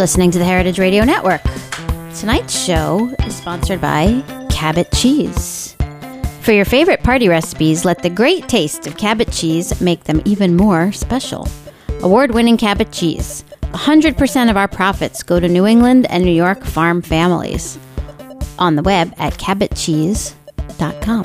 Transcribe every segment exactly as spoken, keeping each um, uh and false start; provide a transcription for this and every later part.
listening to the Heritage Radio Network. Tonight's show is sponsored by Cabot Cheese. For your favorite party recipes, let the great taste of Cabot Cheese make them even more special. Award-winning Cabot Cheese. one hundred percent of our profits go to New England and New York farm families. On the web at cabot cheese dot com.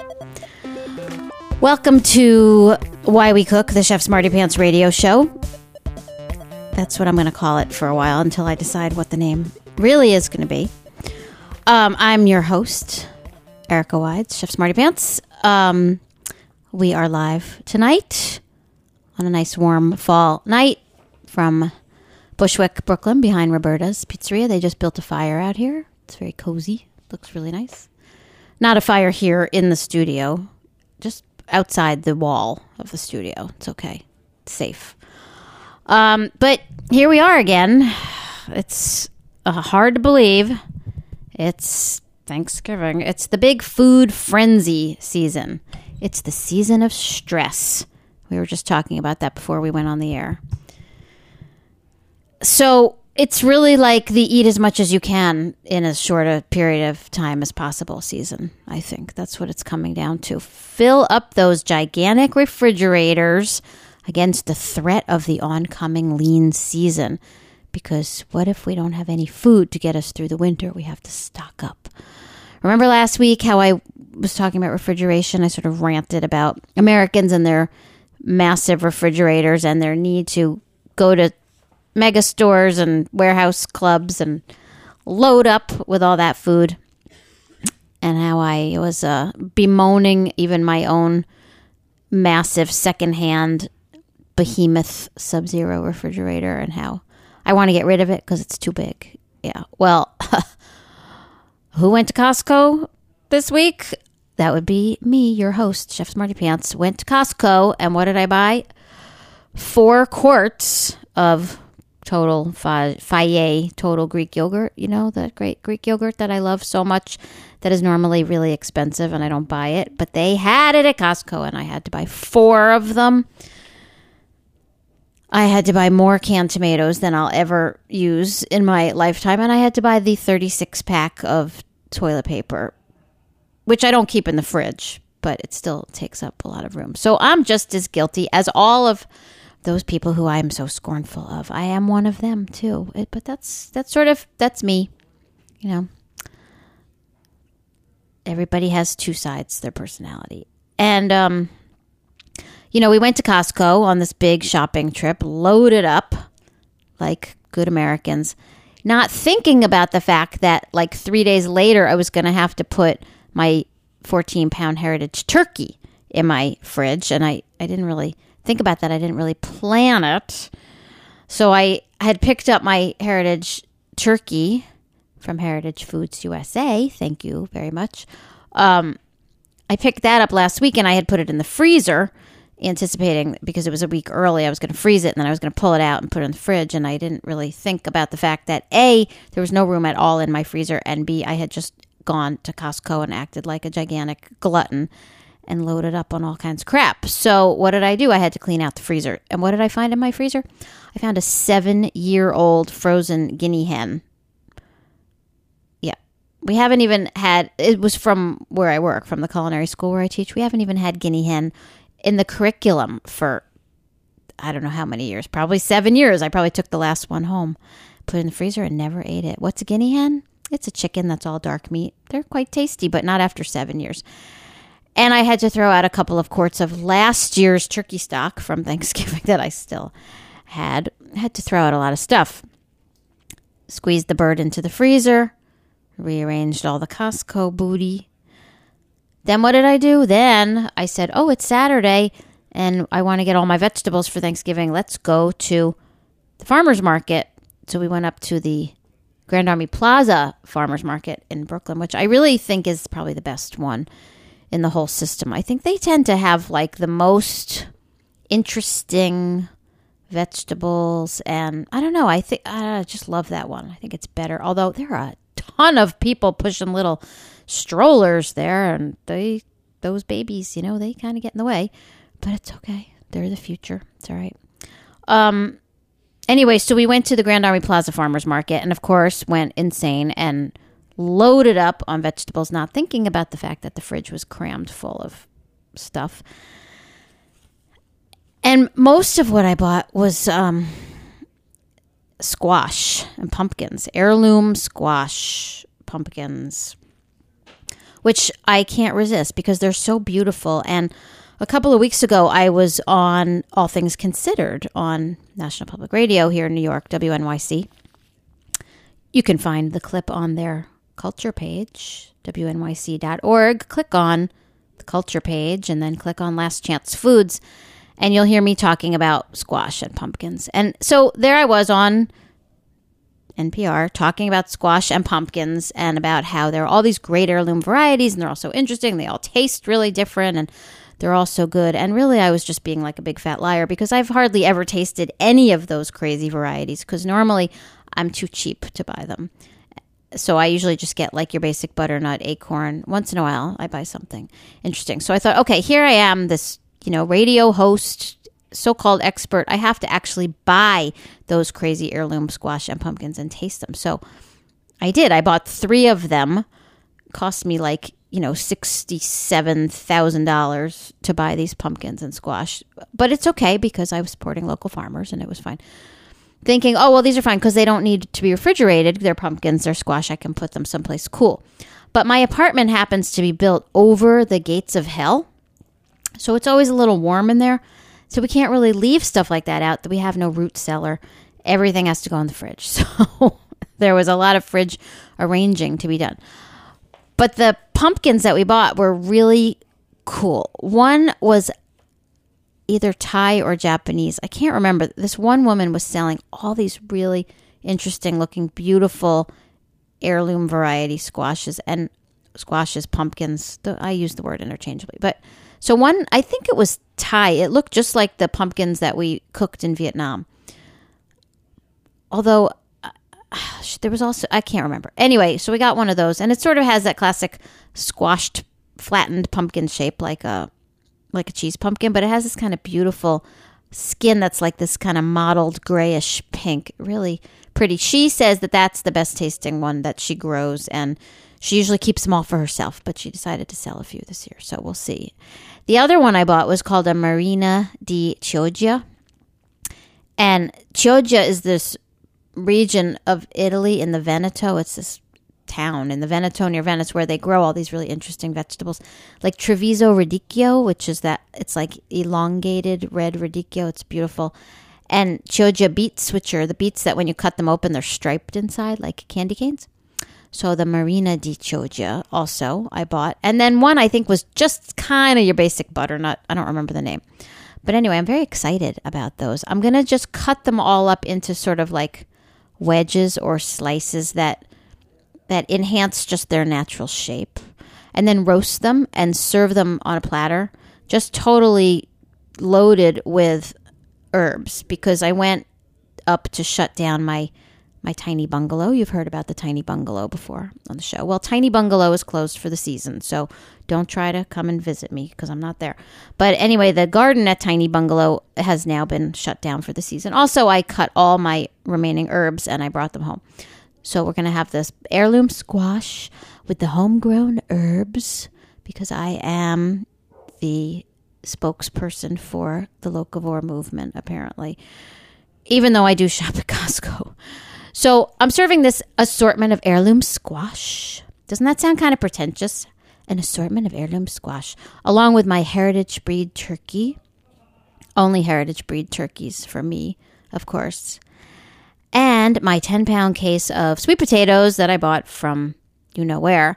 Welcome to Why We Cook, the Chef Smarty Pants radio show. That's what I'm going to call it for a while until I decide what the name really is going to be. Um, I'm your host, Erica Wides, Chef Smarty Pants. Um, we are live tonight on a nice warm fall night from Bushwick, Brooklyn, behind Roberta's Pizzeria. They just built a fire out here. It's very cozy. Looks really nice. Not a fire here in the studio, just outside the wall of the studio. It's okay. It's safe. Um, but here we are again. It's uh, hard to believe. It's Thanksgiving. It's the big food frenzy season. It's the season of stress. We were just talking about that before we went on the air. So it's really like the eat as much as you can in as short a period of time as possible season, I think. That's what it's coming down to. Fill up those gigantic refrigerators against the threat of the oncoming lean season. Because what if we don't have any food to get us through the winter? We have to stock up. Remember last week how I was talking about refrigeration? I sort of ranted about Americans and their massive refrigerators and their need to go to mega stores and warehouse clubs and load up with all that food. And how I was uh, bemoaning even my own massive secondhand behemoth Sub-Zero refrigerator and how I want to get rid of it because it's too big. Yeah. Well, who went to Costco this week? That would be me, your host, Chef Smarty Pants. Went to Costco, and what did I buy? Four quarts of total Fage total Greek yogurt. You know, that great Greek yogurt that I love so much that is normally really expensive, and I don't buy it. But they had it at Costco, and I had to buy four of them. I had to buy more canned tomatoes than I'll ever use in my lifetime. And I had to buy the thirty-six pack of toilet paper, which I don't keep in the fridge, but it still takes up a lot of room. So I'm just as guilty as all of those people who I am so scornful of. I am one of them too. It, but that's, that's sort of, that's me. You know, everybody has two sides to their personality. And, um, you know, we went to Costco on this big shopping trip, loaded up like good Americans, not thinking about the fact that like three days later, I was going to have to put my fourteen pound Heritage turkey in my fridge. And I, I didn't really think about that. I didn't really plan it. So I had picked up my Heritage turkey from Heritage Foods U S A. Thank you very much. Um, I picked that up last week and I had put it in the freezer, anticipating, because it was a week early, I was going to freeze it and then I was going to pull it out and put it in the fridge. And I didn't really think about the fact that A, there was no room at all in my freezer, and B, I had just gone to Costco and acted like a gigantic glutton and loaded up on all kinds of crap. So what did I do? I had to clean out the freezer. And what did I find in my freezer? I found a seven-year-old frozen guinea hen. Yeah. We haven't even had, it was from where I work, from the culinary school where I teach. We haven't even had guinea hen in the curriculum for, I don't know how many years, probably seven years. I probably took the last one home, put it in the freezer and never ate it. What's a guinea hen? It's a chicken that's all dark meat. They're quite tasty, but not after seven years. And I had to throw out a couple of quarts of last year's turkey stock from Thanksgiving that I still had. I had to throw out a lot of stuff. Squeezed the bird into the freezer, rearranged all the Costco booty. Then what did I do? Then I said, oh, it's Saturday and I want to get all my vegetables for Thanksgiving. Let's go to the farmer's market. So we went up to the Grand Army Plaza Farmer's Market in Brooklyn, which I really think is probably the best one in the whole system. I think they tend to have like the most interesting vegetables, and I don't know, I think I just love that one. I think it's better, although there are a ton of people pushing little strollers there, and they those babies, you know, they kind of get in the way, but it's okay. They're the future. It's all right. Um Anyway, so we went to the Grand Army Plaza Farmers Market and, of course, went insane and loaded up on vegetables, not thinking about the fact that the fridge was crammed full of stuff. And most of what I bought was um, squash and pumpkins, heirloom squash pumpkins, which I can't resist because they're so beautiful. And a couple of weeks ago, I was on All Things Considered on National Public Radio here in New York, W N Y C. You can find the clip on their culture page, W N Y C dot org. Click on the culture page and then click on Last Chance Foods, and you'll hear me talking about squash and pumpkins. And so there I was on N P R talking about squash and pumpkins and about how there are all these great heirloom varieties and they're all so interesting. They all taste really different and they're all so good. And really, I was just being like a big fat liar because I've hardly ever tasted any of those crazy varieties because normally I'm too cheap to buy them. So I usually just get like your basic butternut, acorn. Once in a while, I buy something interesting. So I thought, okay, here I am, this, you know, radio host, so-called expert. I have to actually buy those crazy heirloom squash and pumpkins and taste them. So I did. I bought three of them. Cost me like, you know, sixty-seven thousand dollars to buy these pumpkins and squash. But it's okay because I was supporting local farmers and it was fine. Thinking, oh, well, these are fine because they don't need to be refrigerated. They're pumpkins, they're squash. I can put them someplace cool. But my apartment happens to be built over the gates of hell. So it's always a little warm in there. So we can't really leave stuff like that out. That we have no root cellar. Everything has to go in the fridge. So there was a lot of fridge arranging to be done. But the pumpkins that we bought were really cool. One was either Thai or Japanese. I can't remember. This one woman was selling all these really interesting looking, beautiful heirloom variety squashes and squashes, pumpkins. I use the word interchangeably. But so one, I think it was Thai. It looked just like the pumpkins that we cooked in Vietnam. Although uh, there was also, I can't remember. Anyway, so we got one of those and it sort of has that classic squashed, flattened pumpkin shape like a like a cheese pumpkin, but it has this kind of beautiful skin that's like this kind of mottled grayish pink. Really pretty. She says that that's the best tasting one that she grows, and she usually keeps them all for herself, but she decided to sell a few this year, so we'll see. The other one I bought was called a Marina di Chioggia, and Chioggia is this region of Italy in the Veneto. It's this town in the Veneto near Venice where they grow all these really interesting vegetables like Treviso radicchio, which is that it's like elongated red radicchio. It's beautiful. And Chioggia beets, which are the beets that when you cut them open, they're striped inside like candy canes. So the Marina di Chioggia also I bought. And then one I think was just kind of your basic butternut. I don't remember the name. But anyway, I'm very excited about those. I'm going to just cut them all up into sort of like wedges or slices that that enhance just their natural shape, and then roast them and serve them on a platter, just totally loaded with herbs, because I went up to shut down my my tiny bungalow. You've heard about the tiny bungalow before on the show. Well, tiny bungalow is closed for the season, so don't try to come and visit me because I'm not there. But anyway, the garden at Tiny Bungalow has now been shut down for the season. Also, I cut all my remaining herbs and I brought them home. So we're going to have this heirloom squash with the homegrown herbs because I am the spokesperson for the locavore movement, apparently, even though I do shop at Costco. So I'm serving this assortment of heirloom squash. Doesn't that sound kind of pretentious? An assortment of heirloom squash, along with my heritage breed turkey. Only heritage breed turkeys for me, of course. And my ten-pound case of sweet potatoes that I bought from you know where.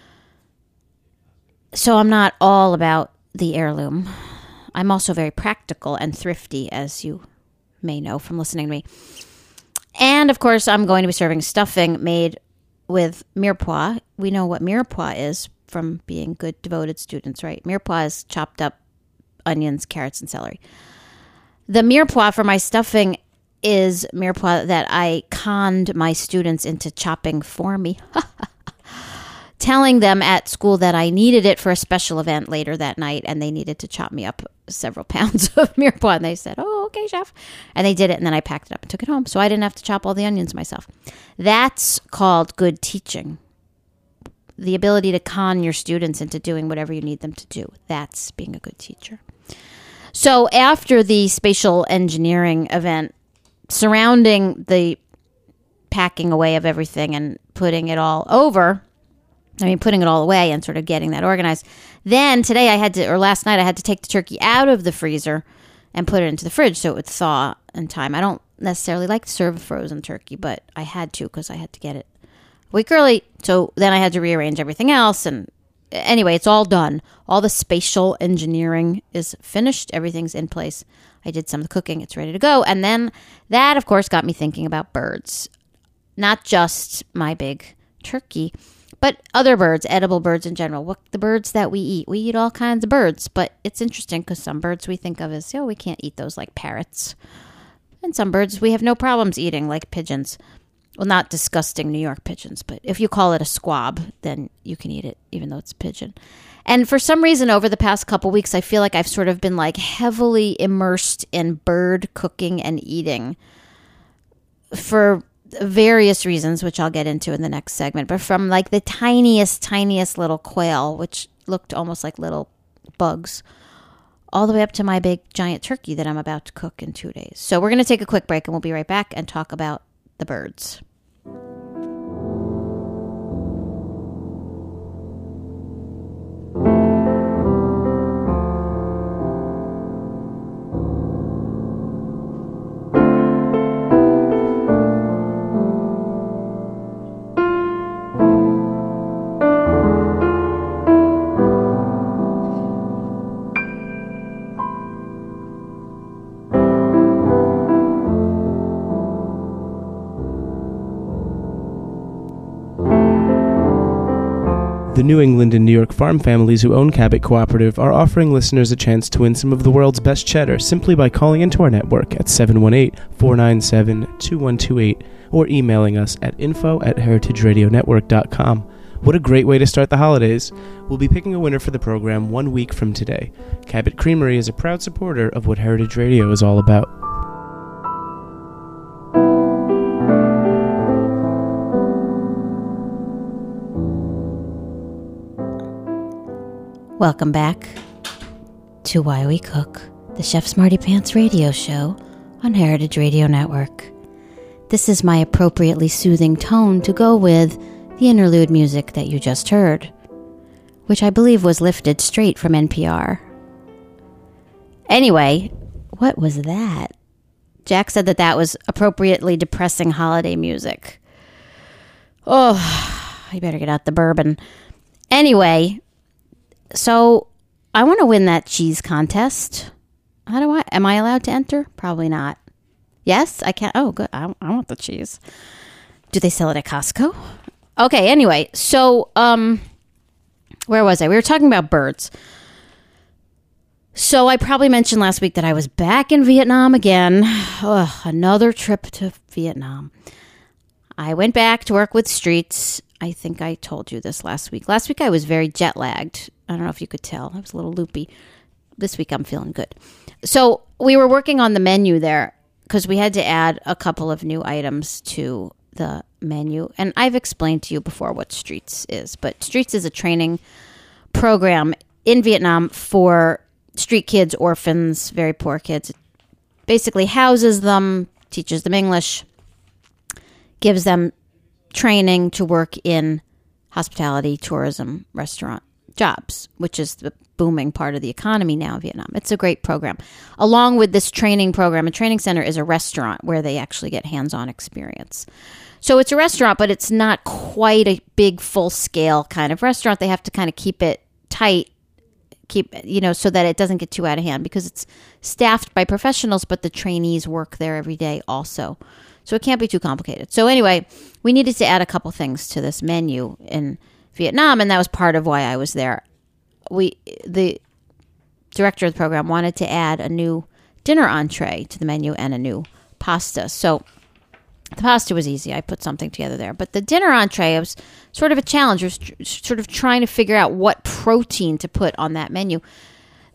So I'm not all about the heirloom. I'm also very practical and thrifty, as you may know from listening to me. And, of course, I'm going to be serving stuffing made with mirepoix. We know what mirepoix is from being good, devoted students, right? Mirepoix is chopped up onions, carrots, and celery. The mirepoix for my stuffing is mirepoix that I conned my students into chopping for me, telling them at school that I needed it for a special event later that night, and they needed to chop me up several pounds of mirepoix. And they said, oh, okay, chef. And they did it, and then I packed it up and took it home. So I didn't have to chop all the onions myself. That's called good teaching. The ability to con your students into doing whatever you need them to do. That's being a good teacher. So after the spatial engineering event surrounding the packing away of everything and putting it all over, I mean, putting it all away and sort of getting that organized. Then today I had to, or last night I had to take the turkey out of the freezer and put it into the fridge so it would thaw in time. I don't necessarily like to serve a frozen turkey, but I had to because I had to get it a week early. So then I had to rearrange everything else. And anyway, it's all done. All the spatial engineering is finished. Everything's in place. I did some of the cooking. It's ready to go. And then that, of course, got me thinking about birds. Not just my big turkey, but other birds, edible birds in general. What the birds that we eat. We eat all kinds of birds, but it's interesting because some birds we think of as, oh, we can't eat those, like parrots. And some birds we have no problems eating, like pigeons. Well, not disgusting New York pigeons, but if you call it a squab, then you can eat it, even though it's a pigeon. And for some reason, over the past couple weeks, I feel like I've sort of been like heavily immersed in bird cooking and eating for various reasons, which I'll get into in the next segment. But from like the tiniest, tiniest little quail, which looked almost like little bugs, all the way up to my big giant turkey that I'm about to cook in two days. So we're going to take a quick break and we'll be right back and talk about the birds. The New England and New York farm families who own Cabot Cooperative are offering listeners a chance to win some of the world's best cheddar simply by calling into our network at seven one eight, four nine seven, two one two eight or emailing us at info at heritage radio network dot com. What a great way to start the holidays. We'll be picking a winner for the program one week from today. Cabot Creamery is a proud supporter of what Heritage Radio is all about. Welcome back to Why We Cook, the Chef Smarty Pants radio show on Heritage Radio Network. This is my appropriately soothing tone to go with the interlude music that you just heard, which I believe was lifted straight from N P R. Anyway, what was that? Jack said that that was appropriately depressing holiday music. Oh, I better get out the bourbon. Anyway, so I want to win that cheese contest. How do I, am I allowed to enter? Probably not. Yes, I can. Oh, good. I, I want the cheese. Do they sell it at Costco? Okay, anyway, so um, where was I? We were talking about birds. So I probably mentioned last week that I was back in Vietnam again. Ugh, another trip to Vietnam. I went back to work with Streets. I think I told you this last week. Last week I was very jet lagged. I don't know if you could tell. I was a little loopy. This week I'm feeling good. So we were working on the menu there because we had to add a couple of new items to the menu. And I've explained to you before what Streets is. But Streets is a training program in Vietnam for street kids, orphans, very poor kids. It basically houses them, teaches them English, gives them training to work in hospitality, tourism, restaurant jobs, which is the booming part of the economy now in Vietnam. It's a great program. Along with this training program, a training center is a restaurant where they actually get hands-on experience. So it's a restaurant, but it's not quite a big, full-scale kind of restaurant. They have to kind of keep it tight, keep you know, so that it doesn't get too out of hand because it's staffed by professionals, but the trainees work there every day also. So it can't be too complicated. So anyway, we needed to add a couple things to this menu in Vietnam, and that was part of why I was there. We, the director of the program, wanted to add a new dinner entree to the menu and a new pasta. So the pasta was easy. I put something together there. But the dinner entree was sort of a challenge. It was tr- sort of trying to figure out what protein to put on that menu.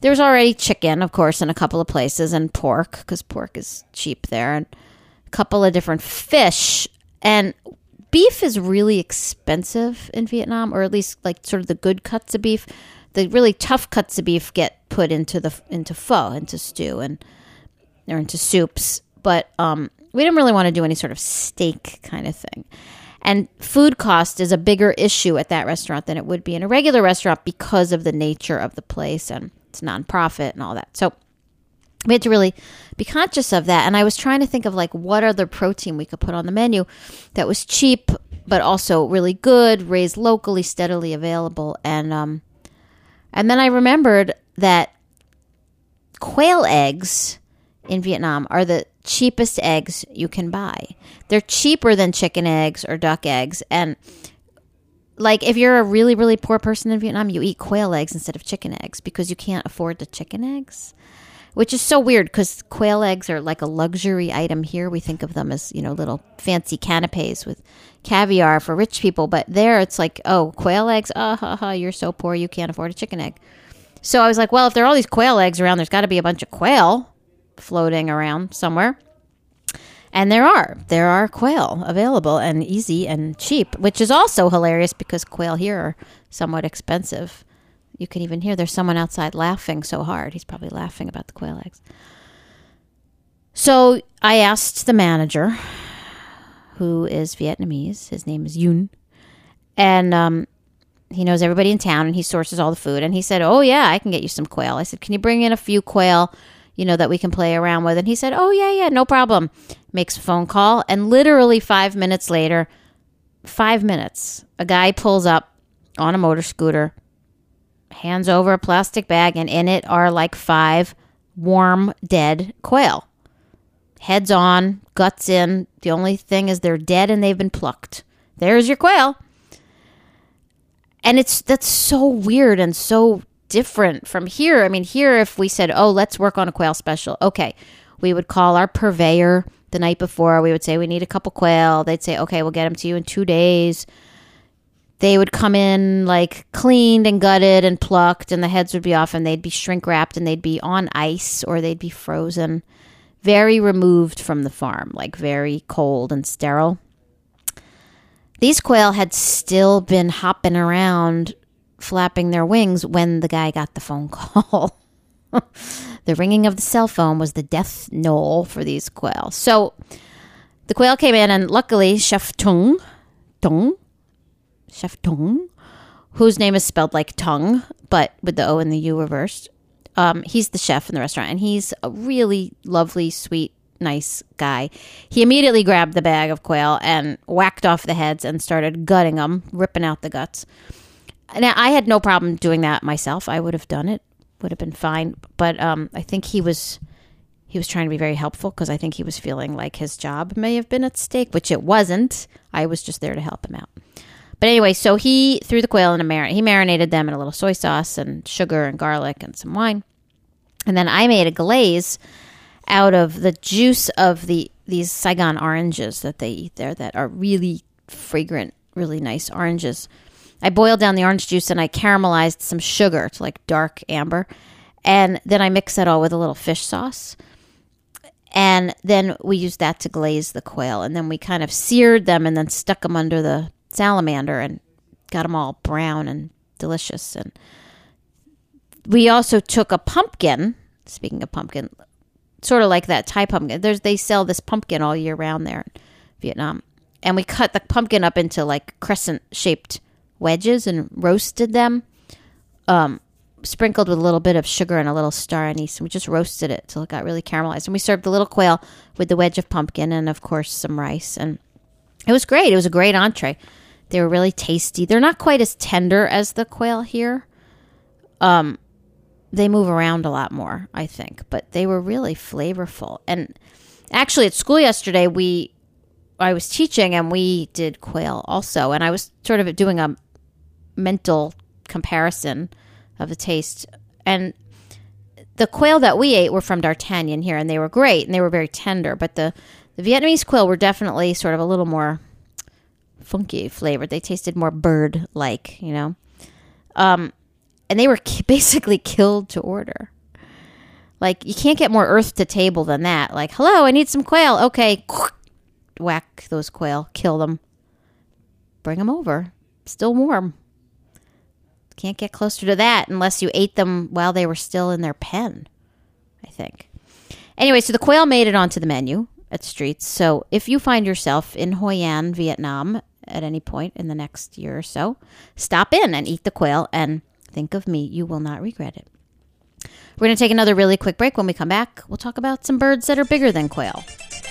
There's already chicken, of course, in a couple of places, and pork, because pork is cheap there, and a couple of different fish. And beef is really expensive in Vietnam, or at least like sort of the good cuts of beef. The really tough cuts of beef get put into the into pho, into stew, and or into soups. But um, we didn't really want to do any sort of steak kind of thing. And food cost is a bigger issue at that restaurant than it would be in a regular restaurant because of the nature of the place, and it's nonprofit and all that. So we had to really be conscious of that. And I was trying to think of like what other protein we could put on the menu that was cheap, but also really good, raised locally, steadily available. And um, and then I remembered that quail eggs in Vietnam are the cheapest eggs you can buy. They're cheaper than chicken eggs or duck eggs. And like if you're a really, really poor person in Vietnam, you eat quail eggs instead of chicken eggs because you can't afford the chicken eggs, which is so weird because quail eggs are like a luxury item here. We think of them as, you know, little fancy canapes with caviar for rich people. But there it's like, oh, quail eggs, uh, ha, ha, you're so poor you can't afford a chicken egg. So I was like, well, if there are all these quail eggs around, there's got to be a bunch of quail floating around somewhere. And there are. There are quail available and easy and cheap, which is also hilarious because quail here are somewhat expensive. You can even hear there's someone outside laughing so hard. He's probably laughing about the quail eggs. So I asked the manager, who is Vietnamese. His name is Yoon. And um, he knows everybody in town, and he sources all the food. And he said, oh, yeah, I can get you some quail. I said, can you bring in a few quail, you know, that we can play around with? And he said, oh, yeah, yeah, no problem. Makes a phone call. And literally five minutes later, five minutes, a guy pulls up on a motor scooter, hands over a plastic bag, and in it are like five warm, dead quail. Heads on, guts in. The only thing is they're dead and they've been plucked. There's your quail. And it's that's so weird and so different from here. I mean, here, if we said, oh, let's work on a quail special. Okay, we would call our purveyor the night before. We would say, we need a couple quail. They'd say, okay, we'll get them to you in two days. They would come in like cleaned and gutted and plucked, and the heads would be off, and they'd be shrink wrapped, and they'd be on ice or they'd be frozen, very removed from the farm, like very cold and sterile. These quail had still been hopping around, flapping their wings when the guy got the phone call. The ringing of the cell phone was the death knell for these quail. So the quail came in, and luckily Chef Tung, Tung, Chef Tung, whose name is spelled like tongue, but with the O and the U reversed. Um, he's the chef in the restaurant, and he's a really lovely, sweet, nice guy. He immediately grabbed the bag of quail and whacked off the heads and started gutting them, ripping out the guts. Now, I had no problem doing that myself. I would have done it. Would have been fine. But um, I think he was he was trying to be very helpful because I think he was feeling like his job may have been at stake, which it wasn't. I was just there to help him out. But anyway, so he threw the quail in a marinade. He marinated them in a little soy sauce and sugar and garlic and some wine. And then I made a glaze out of the juice of the these Saigon oranges that they eat there that are really fragrant, really nice oranges. I boiled down the orange juice and I caramelized some sugar to like dark amber. And then I mixed that all with a little fish sauce. And then we used that to glaze the quail. And then we kind of seared them and then stuck them under the salamander and got them all brown and delicious. And we also took a pumpkin, speaking of pumpkin, sort of like that Thai pumpkin. There's they sell this pumpkin all year round there in Vietnam. And we cut the pumpkin up into like crescent-shaped wedges and roasted them, um, sprinkled with a little bit of sugar and a little star anise. And we just roasted it till it got really caramelized. And we served the little quail with the wedge of pumpkin and, of course, some rice. And it was great. It was a great entree. They were really tasty. They're not quite as tender as the quail here. Um, they move around a lot more, I think. But they were really flavorful. And actually, at school yesterday, we I was teaching and we did quail also. And I was sort of doing a mental comparison of the taste. And the quail that we ate were from D'Artagnan here, and they were great, and they were very tender. But the, the Vietnamese quail were definitely sort of a little more funky flavored. They tasted more bird-like, you know. Um, and they were ki- basically killed to order. Like, you can't get more earth to table than that. Like, hello, I need some quail. Okay, whack those quail, kill them, bring them over. Still warm. Can't get closer to that unless you ate them while they were still in their pen, I think. Anyway, so the quail made it onto the menu at Streets. So if you find yourself in Hoi An, Vietnam, at any point in the next year or so, stop in and eat the quail and think of me. You will not regret it. We're going to take another really quick break. When we come back, we'll talk about some birds that are bigger than quail.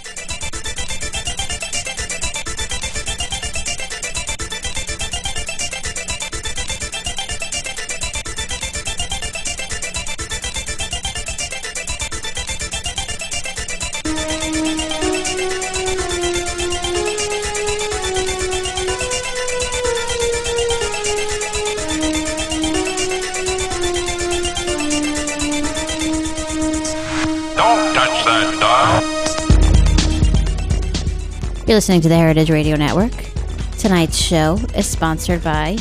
You're listening to the Heritage Radio Network. Tonight's show is sponsored by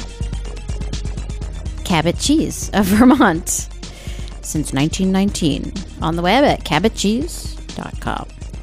Cabot Cheese of Vermont since nineteen nineteen. On the web at cabot cheese dot com.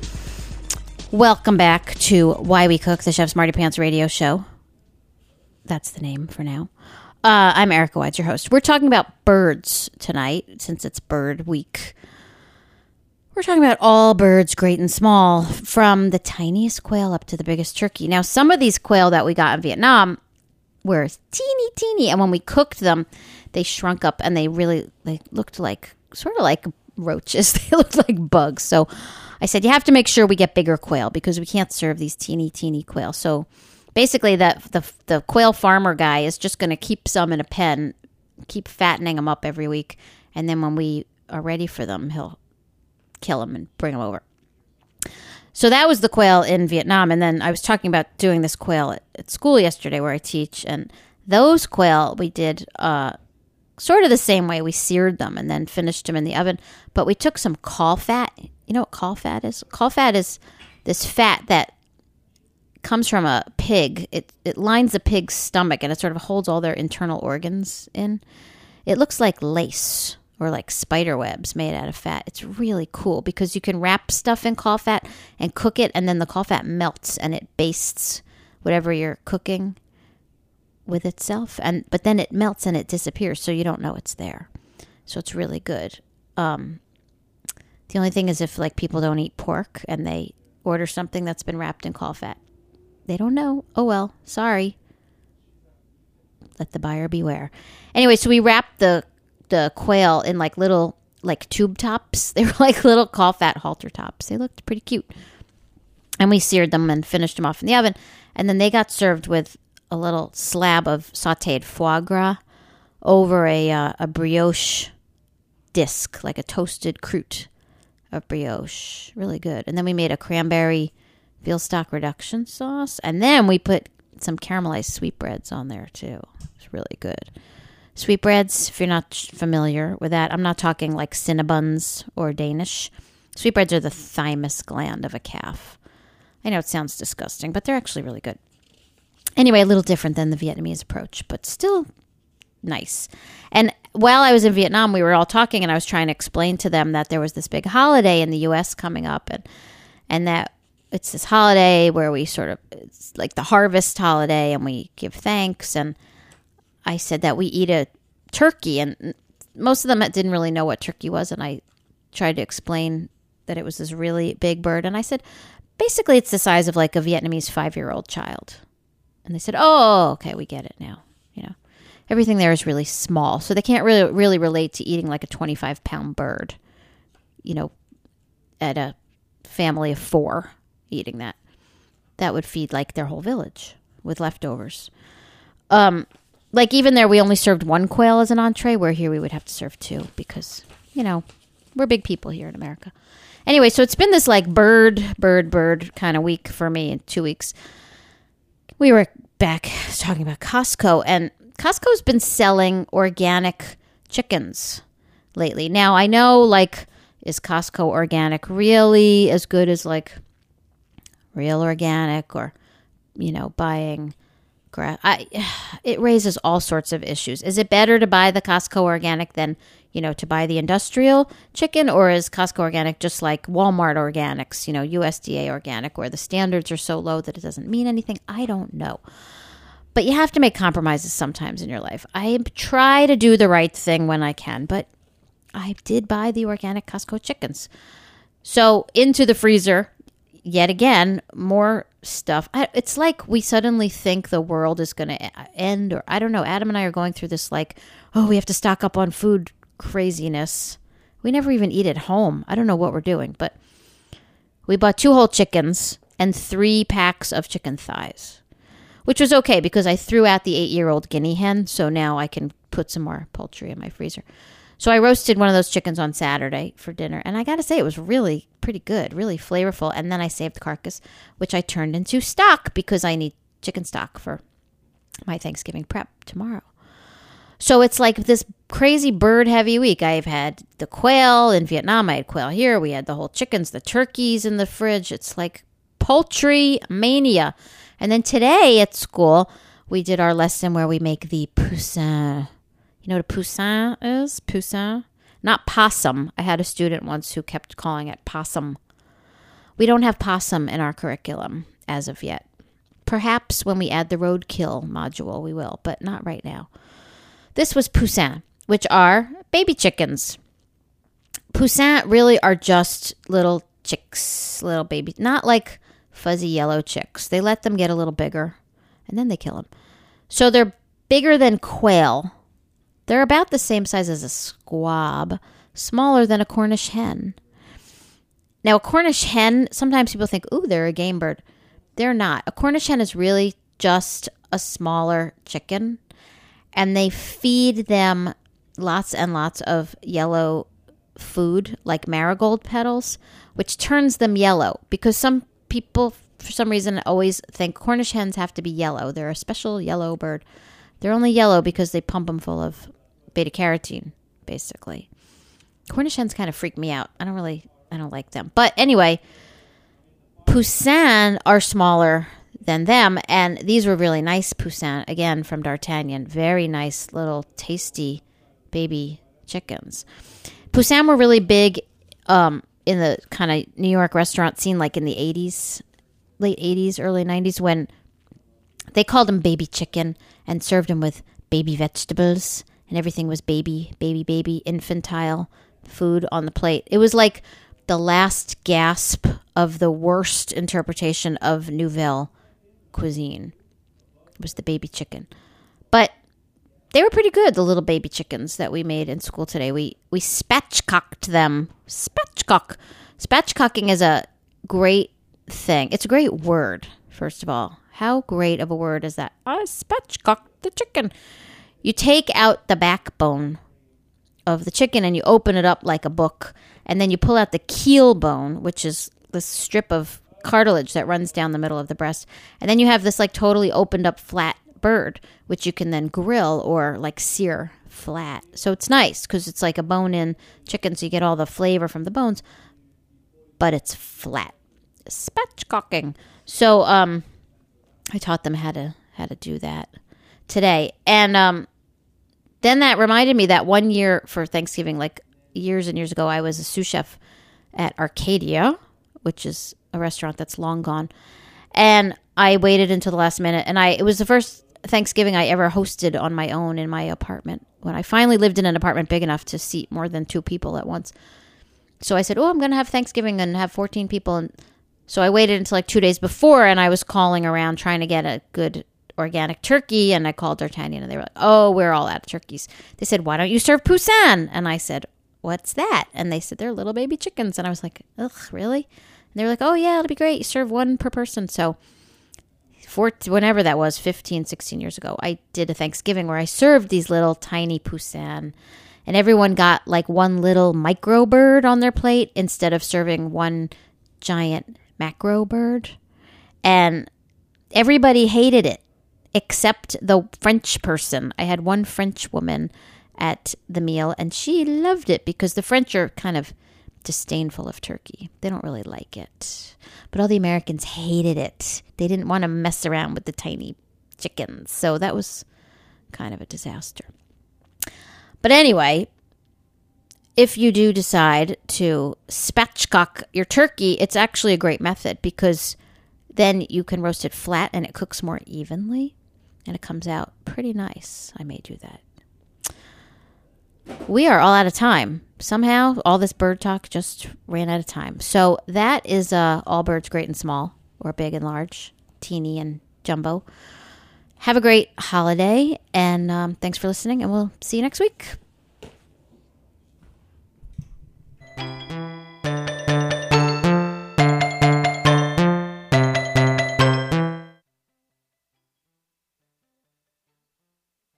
Welcome back to Why We Cook, the Chef Smarty Pants radio show. That's the name for now. Uh, I'm Erica Wides, your host. We're talking about birds tonight since it's Bird Week. We're talking about all birds, great and small, from the tiniest quail up to the biggest turkey. Now, some of these quail that we got in Vietnam were teeny, teeny, and when we cooked them, they shrunk up and they really they looked like, sort of like roaches. They looked like bugs. So I said, you have to make sure we get bigger quail because we can't serve these teeny, teeny quail. So basically, the, the, the quail farmer guy is just going to keep some in a pen, keep fattening them up every week, and then when we are ready for them, he'll kill them and bring them over. So that was the quail in Vietnam. And then I was talking about doing this quail at, at school yesterday where I teach. And those quail we did uh, sort of the same way. We seared them and then finished them in the oven. But we took some caul fat. You know what caul fat is? Caul fat is this fat that comes from a pig. It, it lines the pig's stomach and it sort of holds all their internal organs in. It looks like lace or like spider webs made out of fat. It's really cool because you can wrap stuff in caul fat and cook it, and then the caul fat melts and it bastes whatever you're cooking with itself. And but then it melts and it disappears, so you don't know it's there. So it's really good. Um, the only thing is if like people don't eat pork and they order something that's been wrapped in caul fat, they don't know. Oh well, sorry. Let the buyer beware. Anyway, so we wrapped the the quail in like little like tube tops. They were like little caul fat halter tops. They looked pretty cute. And we seared them and finished them off in the oven. And then they got served with a little slab of sautéed foie gras over a uh, a brioche disc, like a toasted croûte of brioche. Really good. And then we made a cranberry veal stock reduction sauce. And then we put some caramelized sweetbreads on there too. It's really good. Sweetbreads, if you're not familiar with that, I'm not talking like Cinnabons or Danish. Sweetbreads are the thymus gland of a calf. I know it sounds disgusting, but they're actually really good. Anyway, a little different than the Vietnamese approach, but still nice. And while I was in Vietnam, we were all talking, and I was trying to explain to them that there was this big holiday in the U S coming up, and and that it's this holiday where we sort of, it's like the harvest holiday, and we give thanks, and I said that we eat a turkey, and most of them didn't really know what turkey was, and I tried to explain that it was this really big bird, and I said, basically it's the size of like a Vietnamese five-year-old child. And they said, oh, okay, we get it now. You know, everything there is really small, so they can't really really relate to eating like a twenty-five pound bird, you know, at a family of four eating that. That would feed like their whole village with leftovers. Um... Like, even there, we only served one quail as an entree, where here we would have to serve two because, you know, we're big people here in America. Anyway, so it's been this, like, bird, bird, bird kind of week for me in two weeks. We were back talking about Costco, and Costco's been selling organic chickens lately. Now, I know, like, is Costco organic really as good as, like, real organic or, you know, buying gra- I, it raises all sorts of issues. Is it better to buy the Costco organic than, you know, to buy the industrial chicken? Or is Costco organic just like Walmart organics, you know, U S D A organic, where the standards are so low that it doesn't mean anything? I don't know. But you have to make compromises sometimes in your life. I try to do the right thing when I can, but I did buy the organic Costco chickens. So into the freezer, yet again, more stuff. I, it's like we suddenly think the world is going to end, or I don't know. Adam and I are going through this like, oh, we have to stock up on food craziness. We never even eat at home. I don't know what we're doing, but we bought two whole chickens and three packs of chicken thighs, which was okay because I threw out the eight-year-old guinea hen, so now I can put some more poultry in my freezer. So I roasted one of those chickens on Saturday for dinner, and I got to say it was really pretty good, really flavorful. And then I saved the carcass, which I turned into stock because I need chicken stock for my Thanksgiving prep tomorrow. So it's like this crazy bird-heavy week. I've had the quail in Vietnam. I had quail here. We had the whole chickens, the turkeys in the fridge. It's like poultry mania. And then today at school, we did our lesson where we make the poussin. You know what a poussin is? Poussin? Not possum. I had a student once who kept calling it possum. We don't have possum in our curriculum as of yet. Perhaps when we add the roadkill module, we will, but not right now. This was poussin, which are baby chickens. Poussin really are just little chicks, little babies, not like fuzzy yellow chicks. They let them get a little bigger, and then they kill them. So they're bigger than quail. They're about the same size as a squab, smaller than a Cornish hen. Now, a Cornish hen, sometimes people think, ooh, they're a game bird. They're not. A Cornish hen is really just a smaller chicken, and they feed them lots and lots of yellow food, like marigold petals, which turns them yellow, because some people, for some reason, always think Cornish hens have to be yellow. They're a special yellow bird. They're only yellow because they pump them full of beta-carotene, basically. Cornish hens kind of freak me out. I don't really, I don't like them. But anyway, Poussin are smaller than them, and these were really nice Poussin, again, from D'Artagnan. Very nice little tasty baby chickens. Poussin were really big um, in the kind of New York restaurant scene, like in the eighties, late eighties, early nineties, when they called them baby chicken and served them with baby vegetables, and everything was baby, baby, baby, infantile food on the plate. It was like the last gasp of the worst interpretation of Nouvelle cuisine. It was the baby chicken. But they were pretty good, the little baby chickens that we made in school today. We we spatchcocked them. Spatchcock. Spatchcocking is a great thing. It's a great word, first of all. How great of a word is that? I spatchcocked the chicken. You take out the backbone of the chicken and you open it up like a book, and then you pull out the keel bone, which is this strip of cartilage that runs down the middle of the breast, and then you have this like totally opened up flat bird, which you can then grill or like sear flat. So it's nice because it's like a bone-in chicken, so you get all the flavor from the bones, but it's flat. Spatchcocking. So um, I taught them how to how to do that today, and um. Then that reminded me that one year for Thanksgiving, like years and years ago, I was a sous chef at Arcadia, which is a restaurant that's long gone. And I waited until the last minute. And I it was the first Thanksgiving I ever hosted on my own in my apartment, when I finally lived in an apartment big enough to seat more than two people at once. So I said, oh, I'm going to have Thanksgiving and have fourteen people. And so I waited until like two days before, and I was calling around trying to get a good organic turkey, and I called D'Artagnan, and they were like, oh, we're all out of turkeys. They said, why don't you serve Poussin? And I said, what's that? And they said, they're little baby chickens. And I was like, ugh, really? And they were like, oh, yeah, it'll be great. You serve one per person. So for whenever that was, fifteen, sixteen years ago, I did a Thanksgiving where I served these little tiny Poussin, and everyone got like one little micro bird on their plate instead of serving one giant macro bird. And everybody hated it, except the French person. I had one French woman at the meal, and she loved it because the French are kind of disdainful of turkey. They don't really like it. But all the Americans hated it. They didn't want to mess around with the tiny chickens. So that was kind of a disaster. But anyway, if you do decide to spatchcock your turkey, it's actually a great method because then you can roast it flat and it cooks more evenly and it comes out pretty nice. I may do that. We are all out of time. Somehow, all this bird talk just ran out of time. So that is uh, all birds, great and small, or big and large, teeny and jumbo. Have a great holiday, and um, thanks for listening, and we'll see you next week.